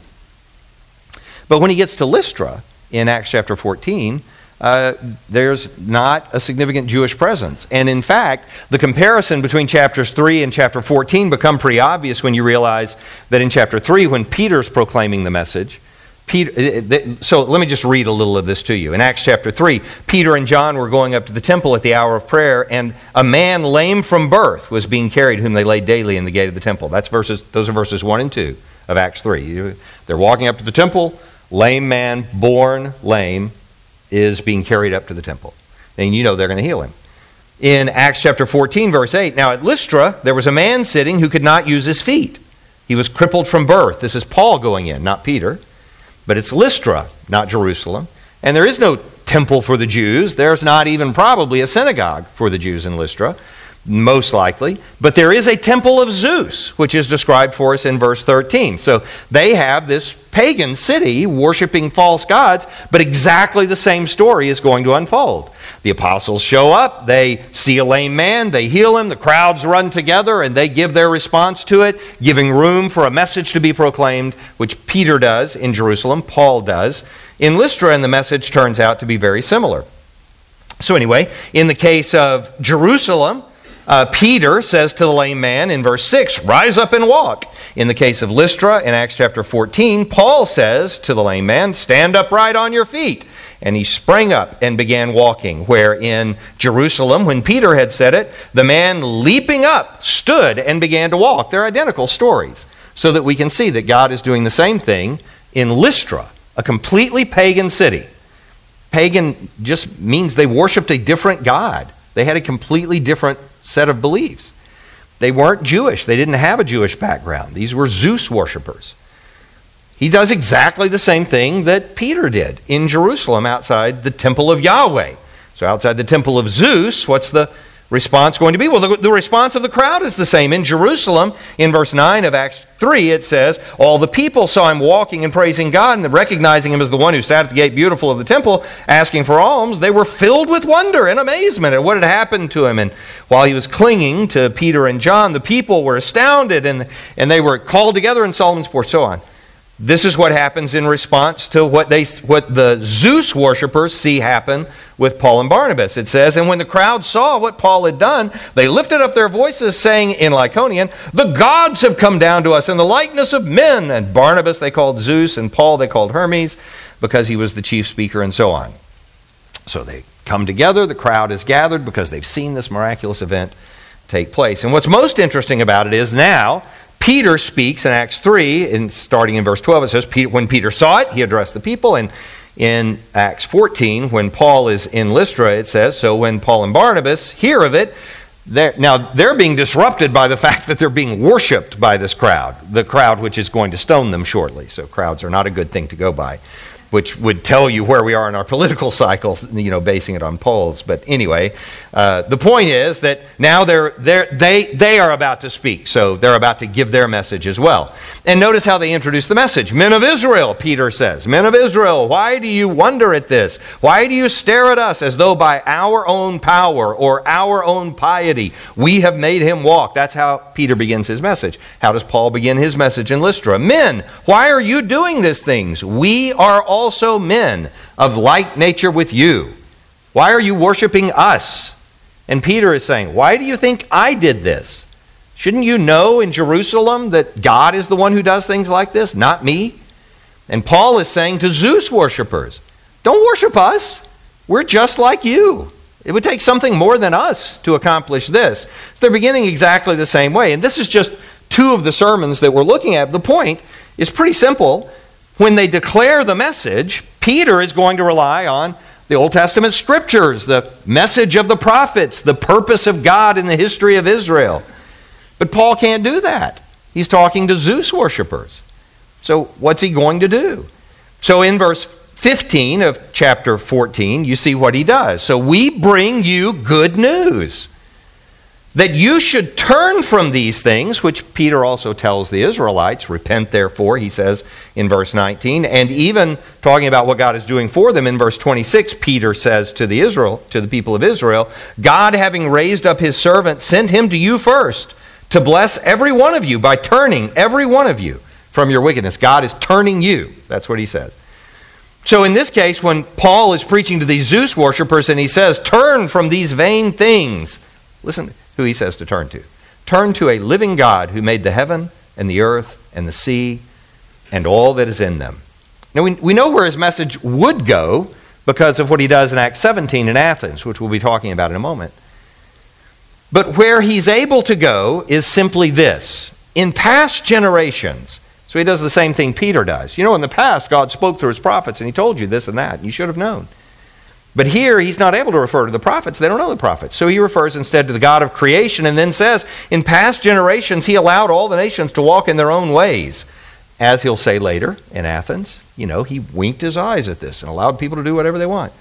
But when he gets to Lystra in Acts chapter fourteen, Uh, there's not a significant Jewish presence. And in fact, the comparison between chapters three and chapter fourteen become pretty obvious when you realize that in chapter three, when Peter's proclaiming the message, Peter, so let me just read a little of this to you. In Acts chapter three, Peter and John were going up to the temple at the hour of prayer, and a man lame from birth was being carried, whom they laid daily in the gate of the temple. That's verses, those are verses one and two of Acts three. They're walking up to the temple, lame man, born lame, is being carried up to the temple. And you know they're going to heal him. In Acts chapter fourteen, verse eight, now at Lystra, there was a man sitting who could not use his feet. He was crippled from birth. This is Paul going in, not Peter. But it's Lystra, not Jerusalem. And there is no temple for the Jews. There's not even probably a synagogue for the Jews in Lystra, most likely. But there is a temple of Zeus, which is described for us in verse thirteen. So they have this pagan city worshiping false gods, but exactly the same story is going to unfold. The apostles show up, they see a lame man, they heal him, the crowds run together, and they give their response to it, giving room for a message to be proclaimed, which Peter does in Jerusalem, Paul does in Lystra, and the message turns out to be very similar. So anyway, in the case of Jerusalem, Uh, Peter says to the lame man in verse six, rise up and walk. In the case of Lystra in Acts chapter fourteen, Paul says to the lame man, stand upright on your feet. And he sprang up and began walking, where in Jerusalem, when Peter had said it, the man leaping up stood and began to walk. They're identical stories, so that we can see that God is doing the same thing in Lystra, a completely pagan city. Pagan just means they worshipped a different God. They had a completely different set of beliefs. They weren't Jewish. They didn't have a Jewish background. These were Zeus worshipers. He does exactly the same thing that Peter did in Jerusalem outside the temple of Yahweh. So outside the temple of Zeus, what's the response going to be? Well, the, the response of the crowd is the same. In Jerusalem, in verse nine of Acts three, it says, all the people saw him walking and praising God and recognizing him as the one who sat at the gate beautiful of the temple, asking for alms. They were filled with wonder and amazement at what had happened to him. And while he was clinging to Peter and John, the people were astounded, and, and they were called together in Solomon's porch, so on. This is what happens in response to what they, what the Zeus worshipers see happen with Paul and Barnabas. It says, and when the crowd saw what Paul had done, they lifted up their voices, saying in Lycaonian, the gods have come down to us in the likeness of men. And Barnabas they called Zeus, and Paul they called Hermes, because he was the chief speaker, and so on. So they come together, the crowd is gathered, because they've seen this miraculous event take place. And what's most interesting about it is now, Peter speaks in Acts three, and starting in verse twelve, it says, when Peter saw it, he addressed the people. And in Acts fourteen, when Paul is in Lystra, it says, so when Paul and Barnabas hear of it, they're, now they're being disrupted by the fact that they're being worshipped by this crowd, the crowd which is going to stone them shortly. So crowds are not a good thing to go by, which would tell you where we are in our political cycle, you know, basing it on polls. But anyway, uh, the point is that now they're, they're, they, they are about to speak. So they're about to give their message as well. And notice how they introduce the message. Men of Israel, Peter says, men of Israel, why do you wonder at this? Why do you stare at us as though by our own power or our own piety we have made him walk? That's how Peter begins his message. How does Paul begin his message in Lystra? Men, why are you doing these things? We are all also men of like nature with you. Why are you worshiping us? And Peter is saying, why do you think I did this? Shouldn't you know in Jerusalem that God is the one who does things like this, not me? And Paul is saying to Zeus worshipers, don't worship us. We're just like you. It would take something more than us to accomplish this. So they're beginning exactly the same way. And this is just two of the sermons that we're looking at. The point is pretty simple. When they declare the message, Peter is going to rely on the Old Testament scriptures, the message of the prophets, the purpose of God in the history of Israel. But Paul can't do that. He's talking to Zeus worshipers. So what's he going to do? So in verse fifteen of chapter fourteen, you see what he does. So we bring you good news, that you should turn from these things, which Peter also tells the Israelites, repent therefore, he says in verse nineteen. And even talking about what God is doing for them in verse twenty-six, Peter says to the Israel, to the people of Israel, God, having raised up his servant, sent him to you first to bless every one of you by turning every one of you from your wickedness. God is turning you. That's what he says. So in this case, when Paul is preaching to these Zeus worshipers and he says, turn from these vain things, listen who he says to turn to. Turn to a living God who made the heaven and the earth and the sea and all that is in them. Now we, we know where his message would go because of what he does in Acts seventeen in Athens, which we'll be talking about in a moment. But where he's able to go is simply this. In past generations, so he does the same thing Peter does. You know, in the past, God spoke through his prophets and he told you this and that, and you should have known. But here, he's not able to refer to the prophets. They don't know the prophets. So he refers instead to the God of creation and then says, in past generations, he allowed all the nations to walk in their own ways. As he'll say later in Athens, you know, he winked his eyes at this and allowed people to do whatever they want.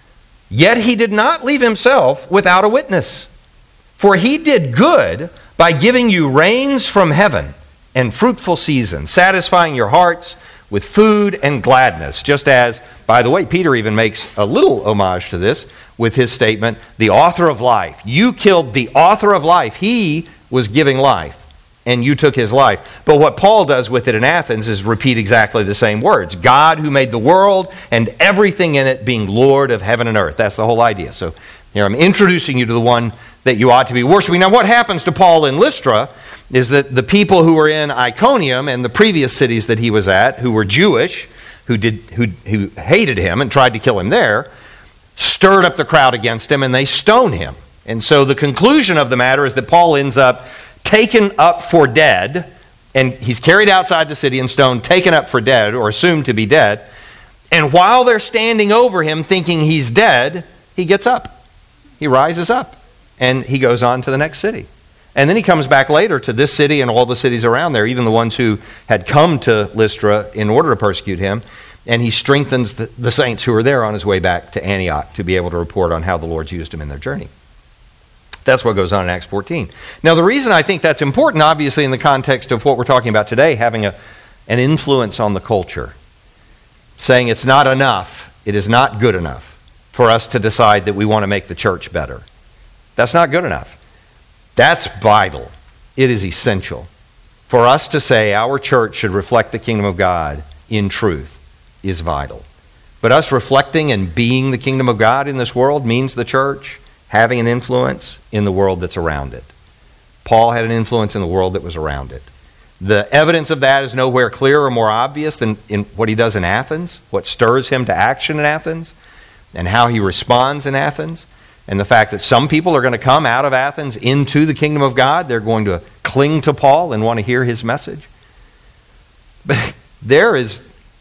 Yet he did not leave himself without a witness. For he did good by giving you rains from heaven and fruitful seasons, satisfying your hearts with food and gladness. Just as, by the way, Peter even makes a little homage to this with his statement, the author of life. You killed the author of life. He was giving life, and you took his life. But what Paul does with it in Athens is repeat exactly the same words. God who made the world and everything in it, being Lord of heaven and earth. That's the whole idea. So here I'm introducing you to the one that you ought to be worshiping. Now what happens to Paul in Lystra is that the people who were in Iconium and the previous cities that he was at, who were Jewish, who did who, who hated him and tried to kill him there, stirred up the crowd against him and they stoned him. And so the conclusion of the matter is that Paul ends up taken up for dead, and he's carried outside the city and stoned, taken up for dead, or assumed to be dead. And while they're standing over him thinking he's dead, he gets up. He rises up. And he goes on to the next city. And then he comes back later to this city and all the cities around there, even the ones who had come to Lystra in order to persecute him. And he strengthens the, the saints who are there on his way back to Antioch to be able to report on how the Lord's used him in their journey. That's what goes on in Acts fourteen. Now, the reason I think that's important, obviously, in the context of what we're talking about today, having a, an influence on the culture, saying it's not enough, it is not good enough for us to decide that we want to make the church better. That's not good enough. That's vital. It is essential. For us to say our church should reflect the kingdom of God in truth is vital. But us reflecting and being the kingdom of God in this world means the church having an influence in the world that's around it. Paul had an influence in the world that was around it. The evidence of that is nowhere clearer or more obvious than in what he does in Athens, what stirs him to action in Athens, and how he responds in Athens. And the fact that some people are going to come out of Athens into the kingdom of God. They're going to cling to Paul and want to hear his message. But there is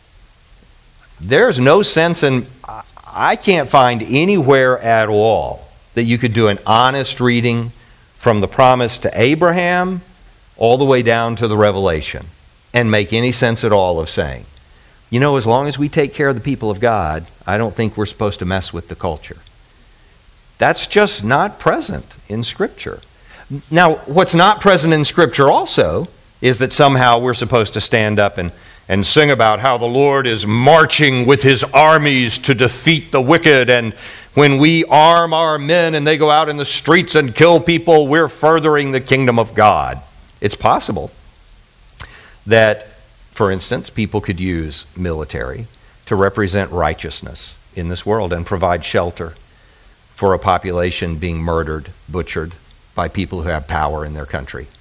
there's no sense in, I can't find anywhere at all that you could do an honest reading from the promise to Abraham all the way down to the Revelation and make any sense at all of saying, you know, as long as we take care of the people of God, I don't think we're supposed to mess with the culture. That's just not present in Scripture. Now, what's not present in Scripture also is that somehow we're supposed to stand up and, and sing about how the Lord is marching with his armies to defeat the wicked, and when we arm our men and they go out in the streets and kill people, we're furthering the kingdom of God. It's possible that, for instance, people could use military to represent righteousness in this world and provide shelter for a population being murdered, butchered by people who have power in their country.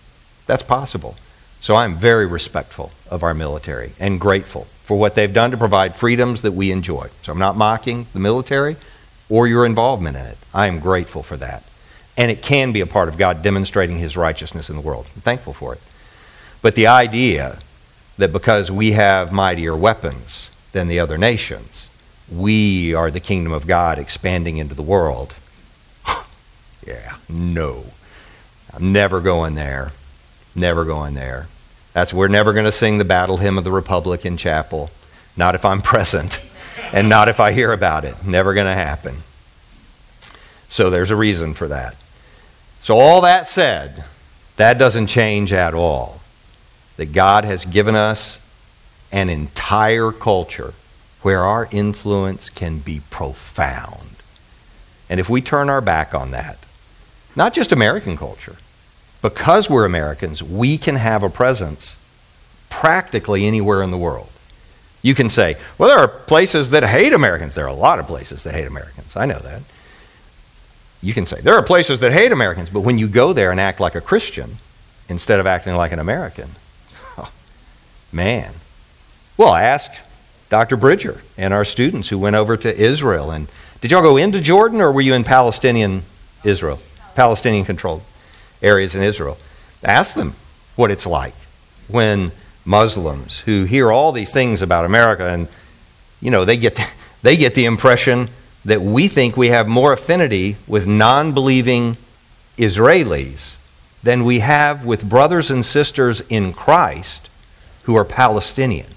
That's possible. So I'm very respectful of our military and grateful for what they've done to provide freedoms that we enjoy. So I'm not mocking the military or your involvement in it. I am grateful for that. And it can be a part of God demonstrating his righteousness in the world. I'm thankful for it. But the idea that because we have mightier weapons than the other nations, we are the kingdom of God expanding into the world. Yeah, no. I'm never going there. Never going there. That's we're never going to sing the battle hymn of the Republic in chapel. Not if I'm present, and not if I hear about it. Never going to happen. So there's a reason for that. So all that said, that doesn't change at all that God has given us an entire culture where our influence can be profound. And if we turn our back on that, not just American culture, because we're Americans, we can have a presence practically anywhere in the world. You can say, well, there are places that hate Americans. There are a lot of places that hate Americans. I know that. You can say, there are places that hate Americans, but when you go there and act like a Christian instead of acting like an American, oh, man. Well, ask Doctor Bridger and our students who went over to Israel. And did y'all go into Jordan, or were you in Palestinian Israel? Palestinian-controlled areas in Israel. Ask them what it's like when Muslims who hear all these things about America, and you know, they get the, they get the impression that we think we have more affinity with non-believing Israelis than we have with brothers and sisters in Christ who are Palestinian.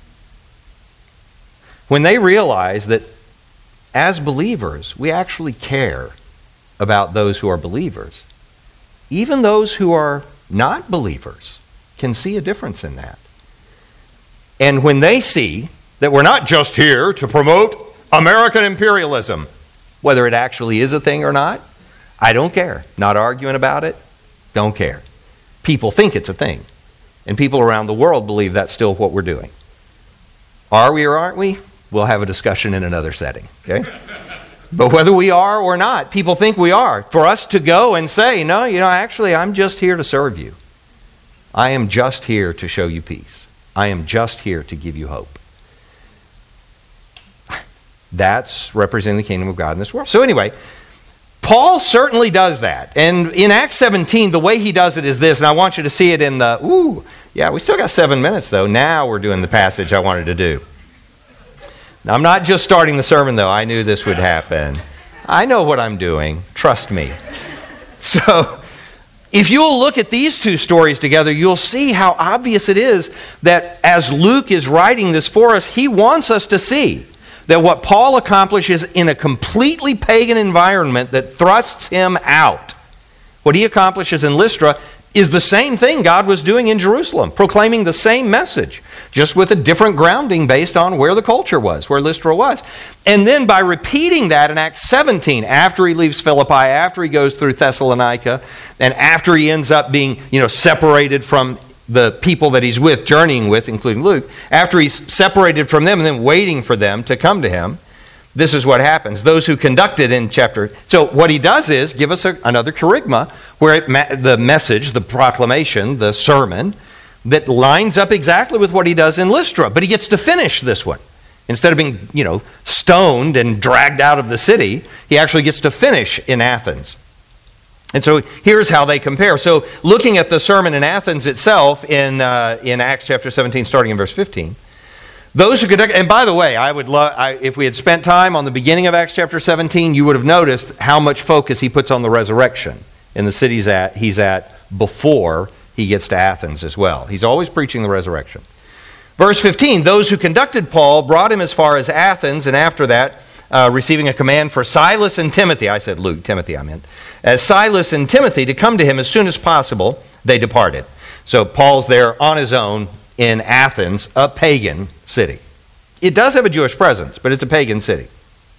When they realize that as believers, we actually care about those who are believers, even those who are not believers can see a difference in that. And when they see that we're not just here to promote American imperialism, whether it actually is a thing or not, I don't care. Not arguing about it, don't care. People think it's a thing. And people around the world believe that's still what we're doing. Are we or aren't we? We'll have a discussion in another setting, okay? But whether we are or not, people think we are. For us to go and say, no, you know, actually, I'm just here to serve you. I am just here to show you peace. I am just here to give you hope. That's representing the kingdom of God in this world. So anyway, Paul certainly does that. And in Acts seventeen, the way he does it is this, and I want you to see it in the, ooh, yeah, we still got seven minutes, though. Now we're doing the passage I wanted to do. Now, I'm not just starting the sermon, though. I knew this would happen. I know what I'm doing. Trust me. So, if you'll look at these two stories together, you'll see how obvious it is that as Luke is writing this for us, he wants us to see that what Paul accomplishes in a completely pagan environment that thrusts him out, what he accomplishes in Lystra is the same thing God was doing in Jerusalem, proclaiming the same message, just with a different grounding based on where the culture was, where Lystra was. And then by repeating that in Acts seventeen, after he leaves Philippi, after he goes through Thessalonica, and after he ends up being, you know, separated from the people that he's with, journeying with, including Luke, after he's separated from them and then waiting for them to come to him, this is what happens. Those who conducted in chapter... So what he does is give us a, another kerygma where it ma- the message, the proclamation, the sermon, that lines up exactly with what he does in Lystra. But he gets to finish this one. Instead of being, you know, stoned and dragged out of the city, he actually gets to finish in Athens. And so here's how they compare. So looking at the sermon in Athens itself in uh, in Acts chapter seventeen, starting in verse fifteen, those who conduct, and by the way, I would love, I, if we had spent time on the beginning of Acts chapter seventeen, you would have noticed how much focus he puts on the resurrection in the cities at he's at before he gets to Athens as well. He's always preaching the resurrection. Verse fifteen, those who conducted Paul brought him as far as Athens, and after that, uh, receiving a command for Silas and Timothy, I said Luke, Timothy I meant, as Silas and Timothy to come to him as soon as possible, they departed. So Paul's there on his own in Athens, a pagan city. It does have a Jewish presence, but it's a pagan city.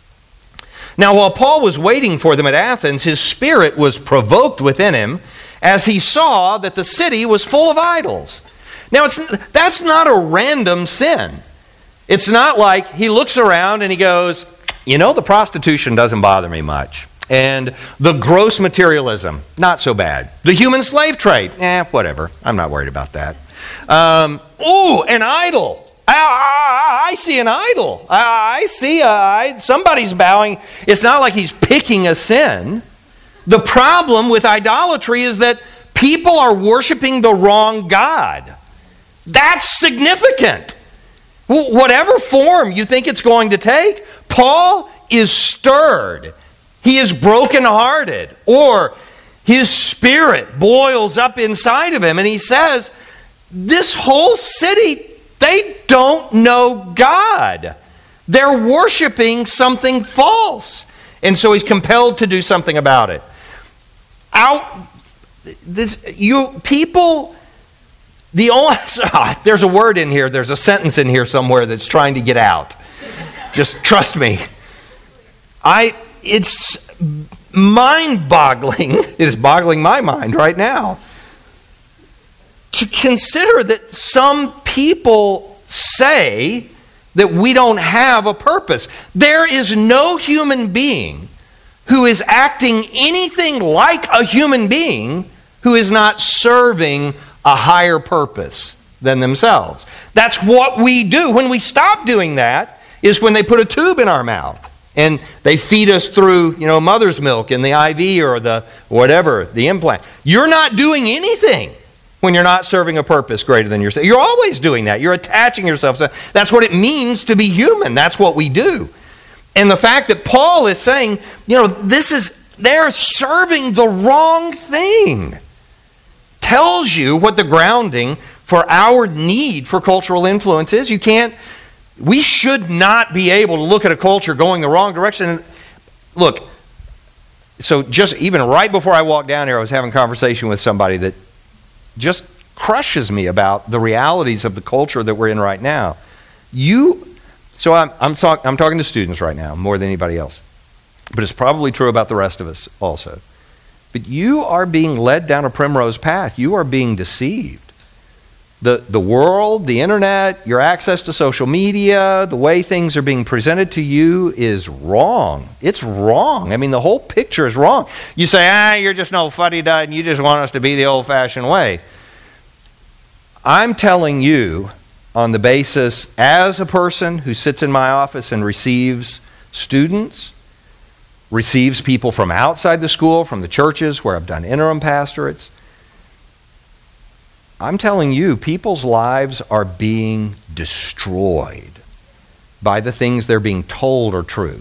Now, while Paul was waiting for them at Athens, his spirit was provoked within him as he saw that the city was full of idols. Now, it's, that's not a random sin. It's not like he looks around and he goes, you know, the prostitution doesn't bother me much. And the gross materialism, not so bad. The human slave trade, eh, whatever. I'm not worried about that. Um, ooh, an idol. I, I, I see an idol. I, I see a, I, somebody's bowing. It's not like he's picking a sin. The problem with idolatry is that people are worshiping the wrong God. That's significant. Whatever form you think it's going to take, Paul is stirred. He is brokenhearted, or his spirit boils up inside of him, and he says, this whole city, they don't know God. They're worshiping something false. And so he's compelled to do something about it. Out, this, you people, the only, oh, there's a word in here, there's a sentence in here somewhere that's trying to get out. Just trust me. I, it's mind-boggling. It is boggling my mind right now to consider that some people say that we don't have a purpose. There is no human being who is acting anything like a human being who is not serving a higher purpose than themselves. That's what we do. When we stop doing that is when they put a tube in our mouth and they feed us through, you know, mother's milk and the I V or the whatever, the implant. You're not doing anything when you're not serving a purpose greater than yourself. You're always doing that. You're attaching yourself. That's what it means to be human. That's what we do. And the fact that Paul is saying, you know, this is, they're serving the wrong thing, tells you what the grounding for our need for cultural influence is. You can't, we should not be able to look at a culture going the wrong direction. Look, so just even right before I walked down here, I was having a conversation with somebody that just crushes me about the realities of the culture that we're in right now. You, so I'm I'm, talk, I'm talking to students right now more than anybody else, but it's probably true about the rest of us also. But you are being led down a primrose path. You are being deceived. The the world, the internet, your access to social media, the way things are being presented to you is wrong. It's wrong. I mean, the whole picture is wrong. You say, ah, you're just an old fuddy-dud and you just want us to be the old-fashioned way. I'm telling you, on the basis, as a person who sits in my office and receives students, receives people from outside the school, from the churches where I've done interim pastorates, I'm telling you, people's lives are being destroyed by the things they're being told are true,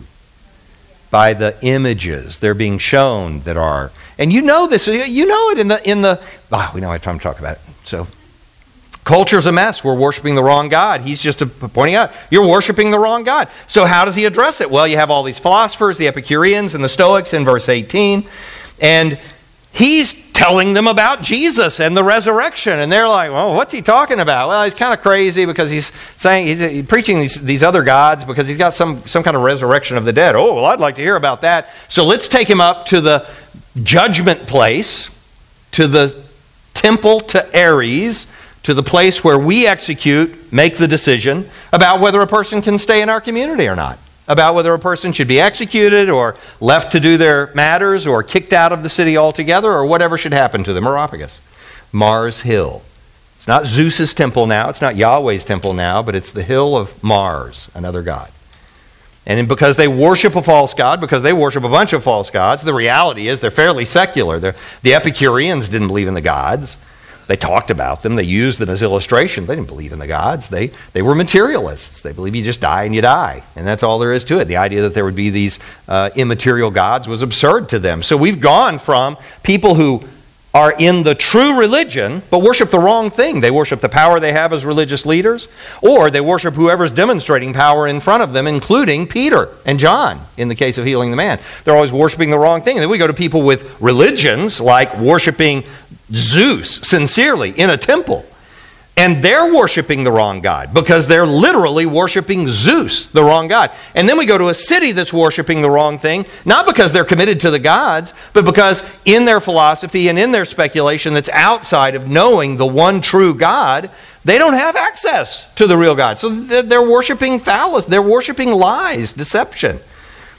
by the images they're being shown that are. And you know this, you know it in the, in the, oh, we don't have time to talk about it. So, culture's a mess. We're worshiping the wrong God. He's just pointing out, you're worshiping the wrong God. So how does he address it? Well, you have all these philosophers, the Epicureans and the Stoics in verse eighteen, and he's telling them about Jesus and the resurrection. And they're like, well, what's he talking about? Well, he's kind of crazy because he's saying, he's preaching these, these other gods because he's got some, some kind of resurrection of the dead. Oh, well, I'd like to hear about that. So let's take him up to the judgment place, to the temple to Ares, to the place where we execute, make the decision about whether a person can stay in our community or not, about whether a person should be executed or left to do their matters or kicked out of the city altogether or whatever should happen to them. Areopagus, Mars Hill. It's not Zeus's temple now, it's not Yahweh's temple now, but it's the hill of Mars, another god. And because they worship a false god, because they worship a bunch of false gods, the reality is they're fairly secular. They're, the Epicureans didn't believe in the gods. They talked about them. They used them as illustration. They didn't believe in the gods. They they were materialists. They believe you just die and you die. And that's all there is to it. The idea that there would be these uh, immaterial gods was absurd to them. So we've gone from people who are in the true religion but worship the wrong thing. They worship the power they have as religious leaders, or they worship whoever's demonstrating power in front of them, including Peter and John in the case of healing the man. They're always worshiping the wrong thing. And then we go to people with religions like worshiping Zeus sincerely in a temple, and they're worshiping the wrong god because they're literally worshiping Zeus, the wrong god. And then we go to a city that's worshiping the wrong thing, not because they're committed to the gods, but because in their philosophy and in their speculation that's outside of knowing the one true God, they don't have access to the real God. So they're worshiping fallacy, they're worshiping lies, deception.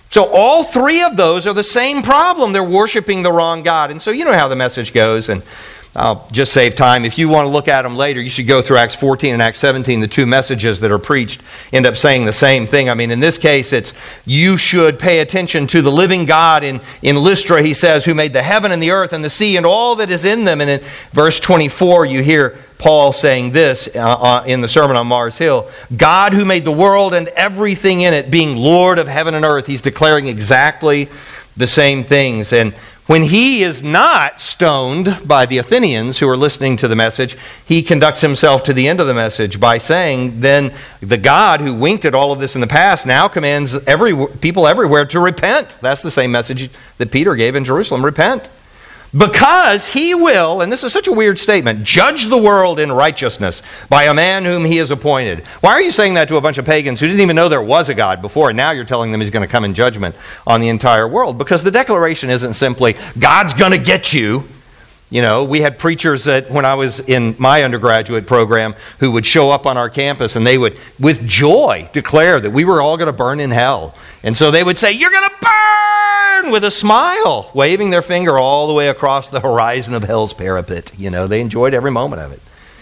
So all three of those are the same problem. They're worshiping the wrong God. And so you know how the message goes, and I'll just save time. If you want to look at them later, you should go through Acts fourteen and Acts seventeen. The two messages that are preached end up saying the same thing. I mean, in this case, it's you should pay attention to the living God. In, in Lystra, he says, who made the heaven and the earth and the sea and all that is in them. And in verse twenty-four, you hear Paul saying this uh, uh, in the Sermon on Mars Hill. God who made the world and everything in it, being Lord of heaven and earth. He's declaring exactly the same things. And when he is not stoned by the Athenians who are listening to the message, he conducts himself to the end of the message by saying, then the God who winked at all of this in the past now commands every people everywhere to repent. That's the same message that Peter gave in Jerusalem, repent. Because he will, and this is such a weird statement, judge the world in righteousness by a man whom he has appointed. Why are you saying that to a bunch of pagans who didn't even know there was a God before, and now you're telling them he's going to come in judgment on the entire world? Because the declaration isn't simply, God's going to get you. You know, we had preachers that when I was in my undergraduate program who would show up on our campus and they would, with joy, declare that we were all going to burn in hell. And so they would say, you're going to burn, with a smile, waving their finger all the way across the horizon of hell's parapet. You know, they enjoyed every moment of it.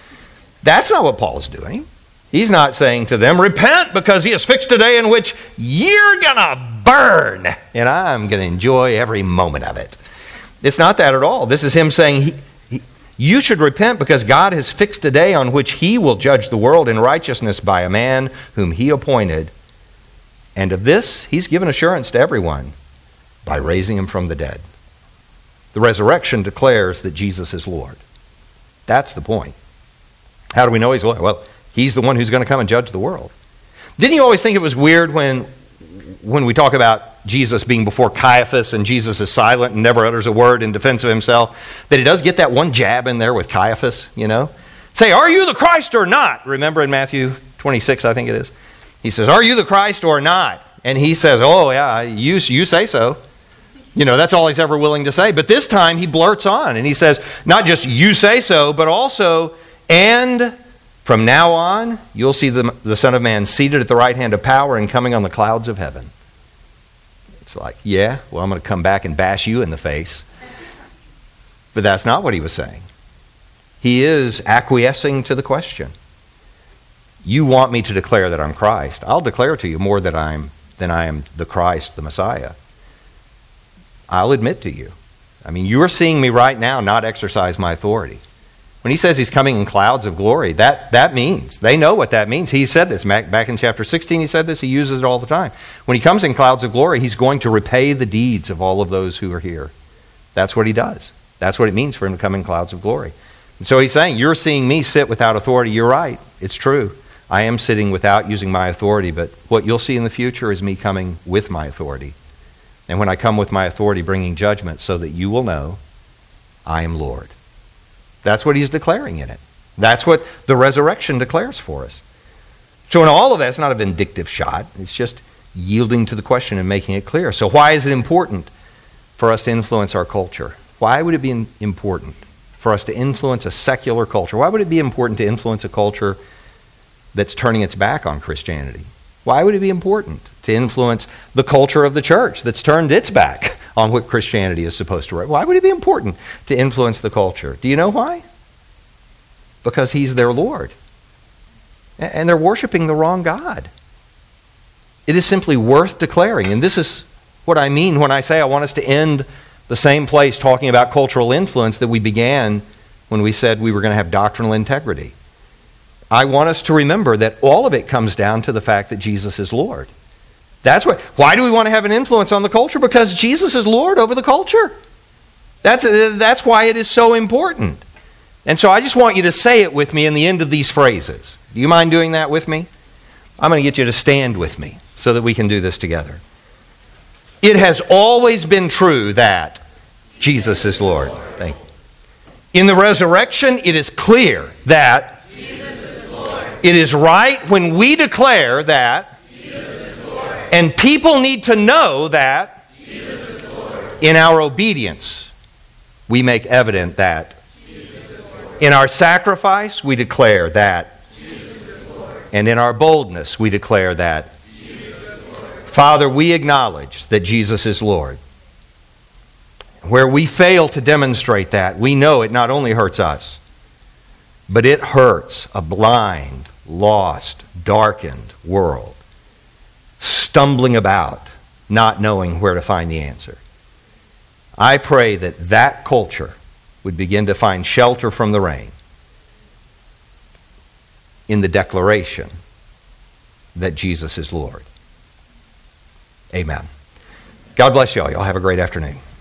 That's not what Paul's doing. He's not saying to them, repent because he has fixed a day in which you're going to burn, and I'm going to enjoy every moment of it. It's not that at all. This is him saying, he, he, you should repent because God has fixed a day on which he will judge the world in righteousness by a man whom he appointed. And of this, he's given assurance to everyone by raising him from the dead. The resurrection declares that Jesus is Lord. That's the point. How do we know he's Lord? Well, he's the one who's going to come and judge the world. Didn't you always think it was weird when, when we talk about Jesus being before Caiaphas and Jesus is silent and never utters a word in defense of himself, that he does get that one jab in there with Caiaphas, you know? Say, are you the Christ or not? Remember in Matthew twenty-six, I think it is. He says, are you the Christ or not? And he says, oh yeah, you, you say so. You know, that's all he's ever willing to say. But this time he blurts on and he says, not just you say so, but also, and from now on, you'll see the, the Son of Man seated at the right hand of power and coming on the clouds of heaven. It's like, yeah, well, I'm going to come back and bash you in the face. But that's not what he was saying. He is acquiescing to the question. You want me to declare that I'm Christ. I'll declare to you more that I'm, than I am the Christ, the Messiah. I'll admit to you. I mean, you're seeing me right now not exercise my authority. When he says he's coming in clouds of glory, that, that means, they know what that means. He said this back in chapter sixteen, he said this, he uses it all the time. When he comes in clouds of glory, he's going to repay the deeds of all of those who are here. That's what he does. That's what it means for him to come in clouds of glory. And so he's saying, you're seeing me sit without authority. You're right. It's true. I am sitting without using my authority, but what you'll see in the future is me coming with my authority. And when I come with my authority, bringing judgment so that you will know I am Lord. That's what he's declaring in it. That's what the resurrection declares for us. So in all of that, it's not a vindictive shot. It's just yielding to the question and making it clear. So why is it important for us to influence our culture? Why would it be important for us to influence a secular culture? Why would it be important to influence a culture that's turning its back on Christianity? Why would it be important to influence the culture of the church that's turned its back on what Christianity is supposed to write? Why would it be important to influence the culture? Do you know why? Because he's their Lord. And they're worshiping the wrong God. It is simply worth declaring. And this is what I mean when I say I want us to end the same place talking about cultural influence that we began when we said we were going to have doctrinal integrity. I want us to remember that all of it comes down to the fact that Jesus is Lord. That's why. Why do we want to have an influence on the culture? Because Jesus is Lord over the culture. That's, that's why it is so important. And so I just want you to say it with me in the end of these phrases. Do you mind doing that with me? I'm going to get you to stand with me so that we can do this together. It has always been true that Jesus is Lord. Thank you. In the resurrection, it is clear that it is right when we declare that, Jesus is Lord. And people need to know that, Jesus is Lord. In our obedience, we make evident that. Jesus is Lord. In our sacrifice, we declare that. Jesus is Lord. And in our boldness, we declare that. Jesus is Lord. Father, we acknowledge that Jesus is Lord. Where we fail to demonstrate that, we know it not only hurts us, but it hurts a blind, lost, darkened world, stumbling about, not knowing where to find the answer. I pray that that culture would begin to find shelter from the rain in the declaration that Jesus is Lord. Amen. God bless you all. Y'all have a great afternoon.